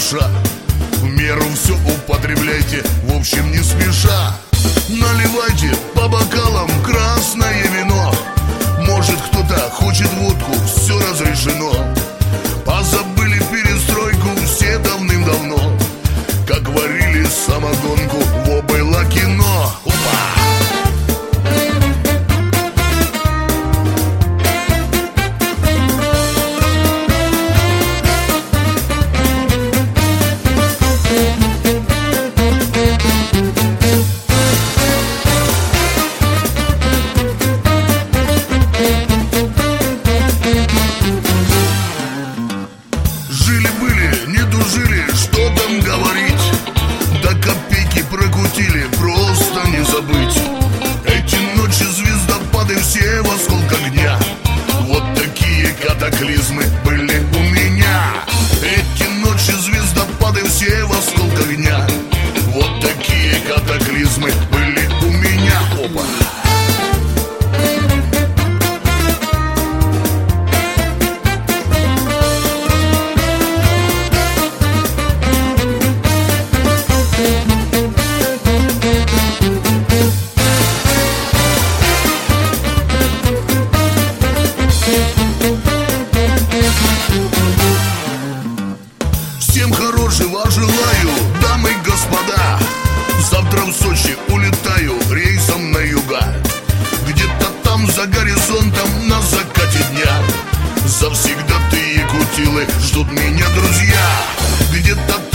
душа. В меру все употребляйте, в общем не спеша. Наливайте по бокалам красное вино. Может кто-то хочет водку, все разрешено. Позабыли перестройку все давным-давно, как варили самогонку, во было кино. Опа! Жили-были, не дожили, что там говорить. До копейки прокрутили, просто не забыть. Эти ночи звездопады все в осколках дня. Вот такие катаклизмы были у меня. Эти ночи звездопады все в осколках дня. Вот такие катаклизмы были у меня. Опа! Всем хорошего желаю, дамы и господа. Завтра в Сочи улетаю рейсом на юга. Где-то там за горизонтом на закате дня завсегдатые кутилы ждут меня, друзья. Где-то